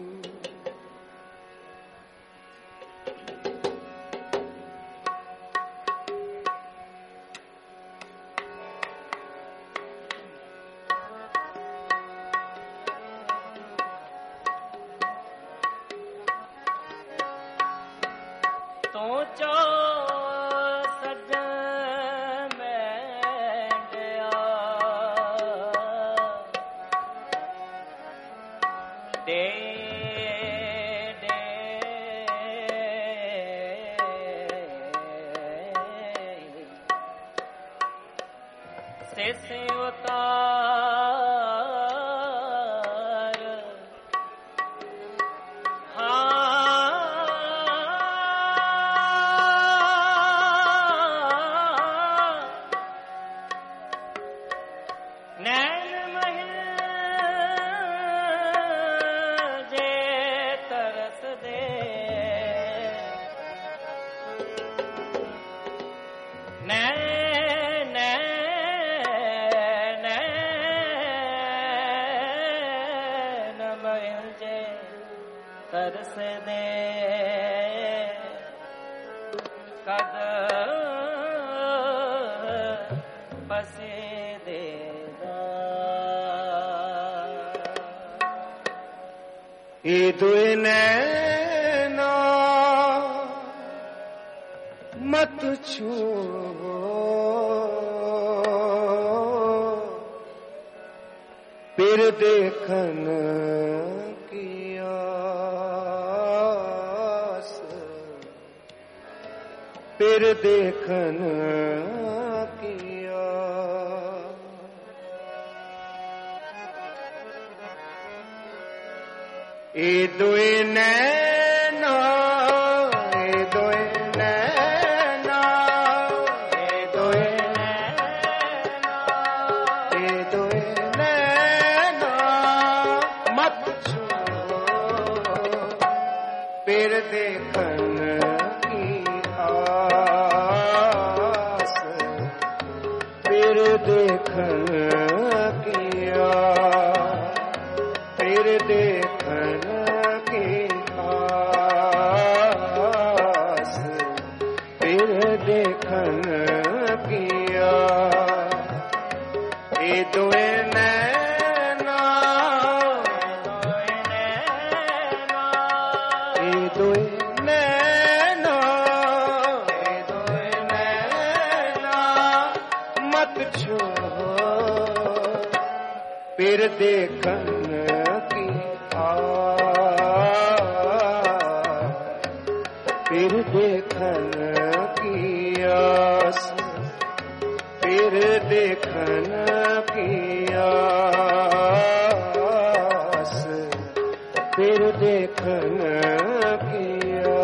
तरस दे कद बसे देगा ये दुए नैना मत छूओ फिर देखन फिर देखन किया ए दोए नैना ए दोए नैना ए दोए नैना ए दोए नैना मत छूओ फिर देखन देखन किया फिर देखन की आस फिर देखन किया ये दोए नैना ये दोए नैना ये दोए नैना मत छूओ फिर देखन की आस फिर देखन की आस फिर देखन की आस फिर देखन किया।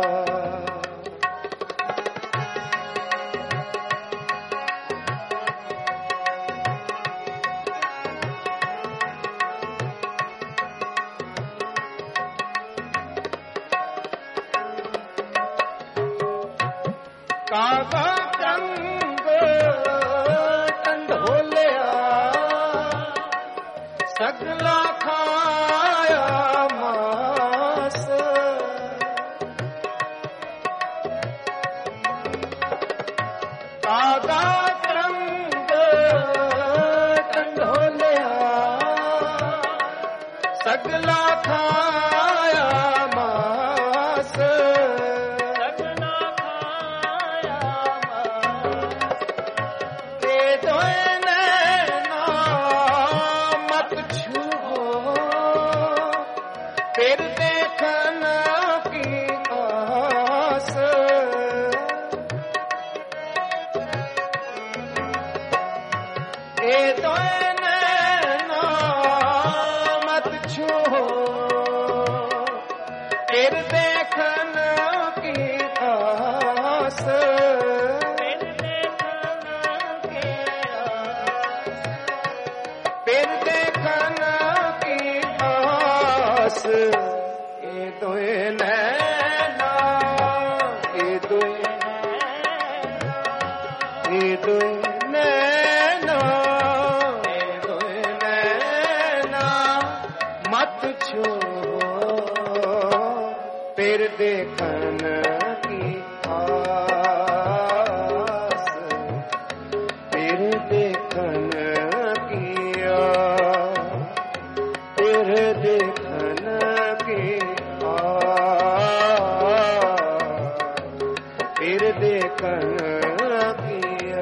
कागा रंग टंडोलिया सगला खाया मास। कागा रंग टंडोलिया सगला खाया मास। फिर देखन की आस। ए तो नैना मत छूहो फिर देखन की आस। फिर देखन की आस। ए दोए नैना ए दोए ए दोए नैना ए दोए नैना मत छोड़ो फिर देखन की आस। फिर देखन की आस। फिर देखन की फिर देखन किया।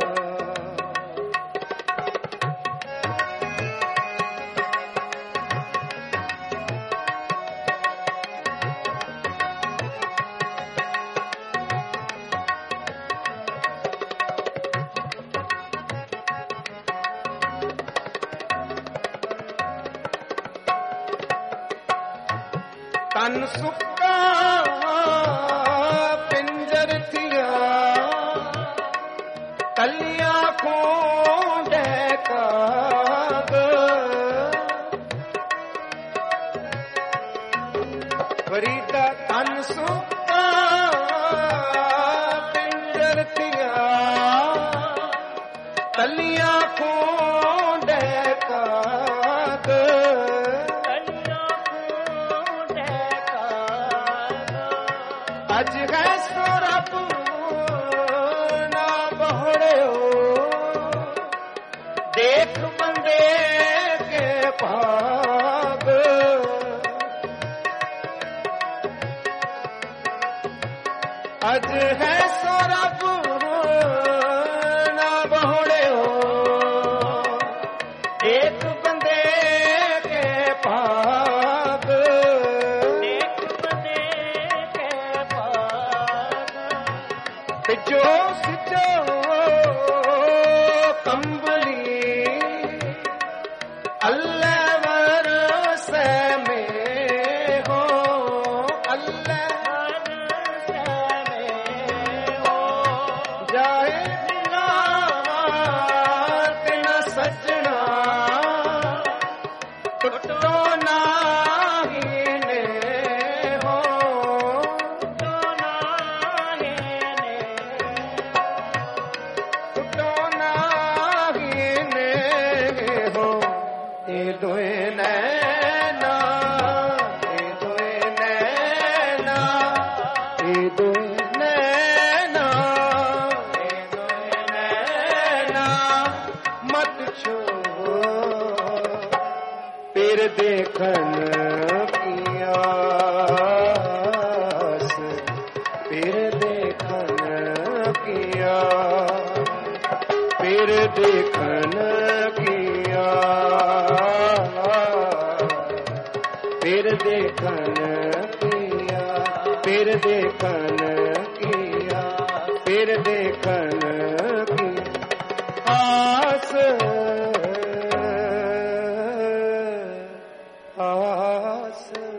तन सुक्का पिंजर थिया कलियां खूंडे काग। फरीदा तन सुक्का पिंजर थिया कलियां खूंडे काग। अज है सुरप ना बहड़ो देख बंदे के भाग। अज है सुरप ना बहड़ो देख बंदे के भाग। जो सिजो कंबली अल्लाह वरस में हो। अल्लाह वरस में हो जाए बिना न सजना टुटो ना ही ने हो। ए दोए नैना ए दोए नैना ए दोए नैना ए दोए नैना मत छोड़ो फिर देखन की आस। फिर देखन की आस। फिर देखन की आस। फिर देखन किया। फिर देखन किया। फिर देखन की आस। आस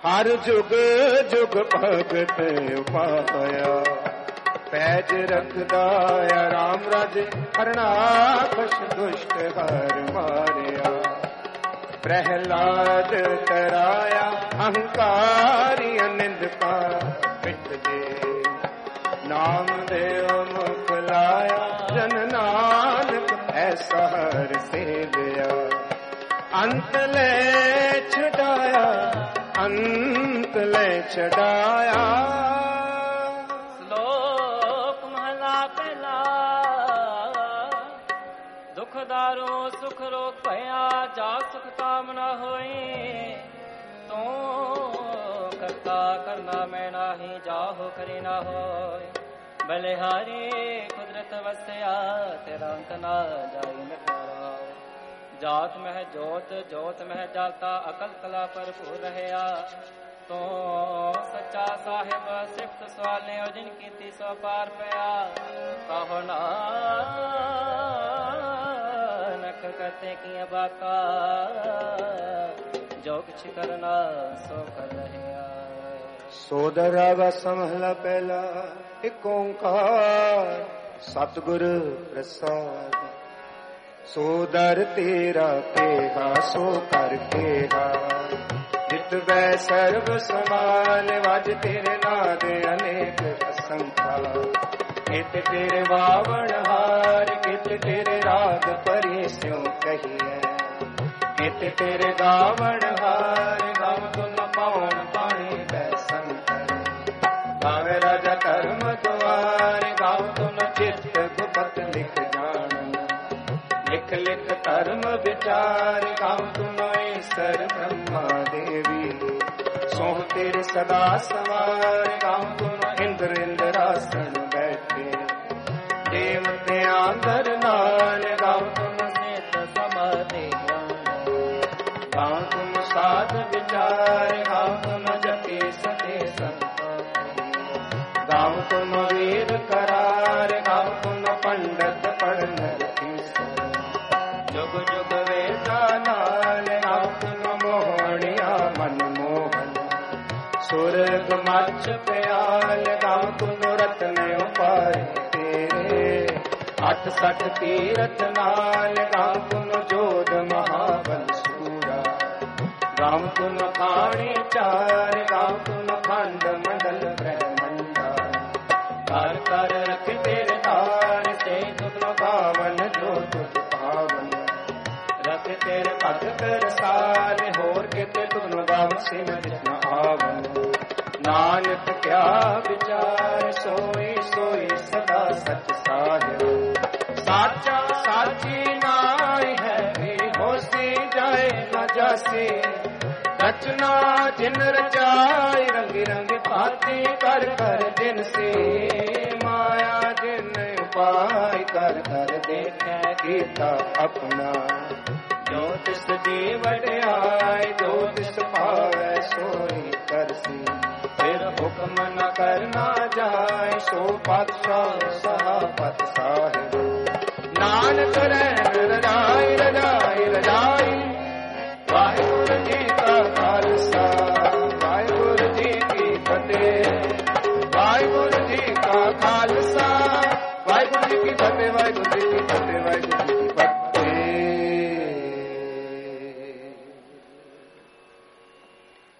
ਹਰ ਜੁਗ ਜੁਗ ਭਗਤ ਉਪਾਇਆ, ਪੈਜ ਰਖਦਾ ਰਾਮ ਰਾਜੇ, ਹਰਨਾਕਸ਼ ਦੁਸ਼ਟ ਹਰ ਮਾਰਿਆ। ਪ੍ਰਹਿਲਾਦ ਤਰਾਇਆ, ਅਹੰਕਾਰੀ ਅਨਿੰਦਕਾ ਮਿਟ ਦੇ, ਨਾਮ ਦੇਵ ਮੁਖ ਲਾਇਆ, ਜਨ ਨਾਨਕ ਐਸਾ ਹਰ ਸੇਵਿਆ। ਅੰਤ ਲੈ ਛਡਾਇਆ, ਅੰਤ ਲੈ ਛਡਾਇਆ। ਸ਼ਲੋਕ ਮਹਲਾ ਪਹਿਲਾ। ਦੁਖ ਦਾਰੂ ਸੁਖ ਰੋਗ ਭਇਆ, ਜਾ ਸੁਖ ਤਾਮ ਨਾ ਹੋਈ। ਤੂੰ ਕਰਤਾ ਕਰਨਾ ਮੈਂ ਨਾਹੀ, ਜਾਹੋ ਕਰੇ ਨਾ ਹੋਏ। ਬਲਿਹਾਰੀ ਕੁਦਰਤ ਵਸਿਆ, ਤੇਰਾ ਅੰਤ ਨਾ ਜਾਈ ਮਿਟਾਰਾ। ਜਾਤ ਮਹਿ ਜੋਤ, ਜੋਤ ਮਹਿ ਜਾਤਾ, ਅਕਲ ਕਲਾ ਭਰਪੂਰ ਰਹਿਆ। ਤੂੰ ਸੱਚਾ ਸਾਹਿਬ ਸਿਫਤ ਸਵਾਲਿਓ, ਜਿਨ ਕੀਤੀ ਸੋ ਪਾਰ ਪਿਆ। ਕਹੋ ਨਾਨਕ ਕਰਤੇ ਕੀ ਬਾਤਾ, ਜੋ ਕਿਛ ਕਰਨਾ ਸੋ ਕਰ ਰਹਿਆ। ਸੋਦਰਾ ਵਸ ਮਹਲਾ ਪਹਿਲਾ। ਇਕ ਓੰਕਾਰ ਸਤਿਗੁਰ ਪ੍ਰਸਾਦ। ਸੋ ਦਰ ਤੇਰਾ ਕੇਹਾ, ਸੋ ਕਰ ਕੇਹਾ। ਜਿਤ ਵੈ ਸਰਬ ਸਮਾਨ, ਵਜ ਤੇਰੇ ਨਾਦ ਅਨੇਕ ਅਸੰਖਾ। ਕਿਤ ਤੇਰੇ ਵਾਵਣ ਹਾਰ, ਕਿਤ ਤੇਰੇ ਰਾਗ ਪਰੇ ਸਿਉ ਕਹੀਐ। ਕਿਤ ਤੇਰੇ ਗਾਵਣ ਹਾਰ, ਗਮ ਤੁਮ ਪਾਉਣ ਪਾਣੀ ਬੈ ਸੰਕਰ। ਗਾਵੇ ਰਾਜਾ ਧਰਮ ਦੁਆਰ, ਗਾਵ ਤੁਮ ਚਿਤ ਗੁਪਤ ਲਿਖ ਜਾਣਨ। ਲਿਖ ਲਿਖ ਧਰਮ ਵਿਚਾਰ, ਗਾਵ ਤੁਮ ਈਸਰ ਬ੍ਰਹਮਾ ਦੇਵੀ। ਸੋਹ ਤੇਰੇ ਸਦਾ ਸਵਾਰ, ਗਾਵ ਤੁਮ ਇੰਦਰ ਇੰਦਰਾਸਣ ਬੈਠੇ। ਦੇਵਤਿਆਂ ਦਰ ਨਾਲ, ਗਾਵ ਤੁਮ ਸੇਤ ਸਮਾਧੀ। ਗਾਵ ਤੁਮ ਸਾਧ ਵਿਚਾਰ, ਗਾਵ ਤੁਮ ਜਪੀ ਸਤੇ ਸੰਤੋਖੀ। ਗਾਵ ਤੁਮ ਵੀਰ ਕਰਾਰ, ਗਾਵ ਤੁਮ ਪੰਡਤ ਪੜਨ ਰਖੀਸਰ। ਜੁਗ ਜੁਗ ਵੇਦਾ ਨਾਲ, ਗਾਵ ਤੁਮ ਮੋਹਣਿਆ ਮਨ ਮੋਹਨ। ਸੁਰਗ ਮੱਚ ਪਿਆਲ, ਗਾਵ ਤੁਮ ਰਤਨ ਉਪਾਏ ਤੇਰੇ। ਅਠ ਸਠ ਤੀਰਥ ਨਾਲ, ਗਾਵ ਤੁਮ ਜੋਧ ਮਹਾਬਲ ਸੂਰਾ। ਗਾਵ ਤੁਮ ਖਾਣੀ ਚਾਰ, ਗਾਵ ਤੁਮ ਖੰਡ ਮੰਡਲ ਬ੍ਰਹਮੰਡਾ। ਕਰ ਕਰ ਰਖ ਤੇਰੇ ਧਾਰ, ਸੇ ਤੁਮ ਗਾਵਨ ਜੋ ਤੁਧ ਭਾਵਨ। ਰਖ ਤੇਰੇ ਭਗਤ ਰਸਾਲ, ਹੋਰ ਕਿਤੇ ਤੁਮ ਗਾਵ ਸਿਮ ਜਿਨ ਆਵਨ। ਨਾਨਕ ਕਿਆ ਵਿਚਾਰ, ਸੋਈ ਸੋਈ ਸਦਾ ਸਚ ਸਾਹਿਬ। ਸਾਚਾ ਸਾਚੀ ਨਾਈ ਹੈ, ਵੀ ਹੋਸੀ ਜਾਏ ਨਾ ਜਾਸੀ। ਰਚਨਾ ਜਿਨ ਰਚਾਈ, ਰੰਗ ਰੰਗ ਭਾਤੀ ਕਰ ਕਰ ਜਿਨਸੀ। ਮਾਇਆ ਜਿਨ ਉਪਾਇ ਕਰ ਕਰ ਦੇਖੈ, ਕੀਤਾ ਆਪਣਾ। ਜੋ ਤਿਸ ਦੀ ਵਡਿਆਈ, ਜੋ ਤਿਸ ਭਾਵੈ ਸੋਈ ਕਰਸੀ। ਫਿਰ ਹੁਕਮ ਨ ਕਰਨਾ ਜਾਏ, ਸੋ ਪਾਤਸ਼ਾਹ ਸਹਾਪਤ ਸਾਹਿਬ। ਨਾਨਕ ਰਹਿਣ ਰਜਾ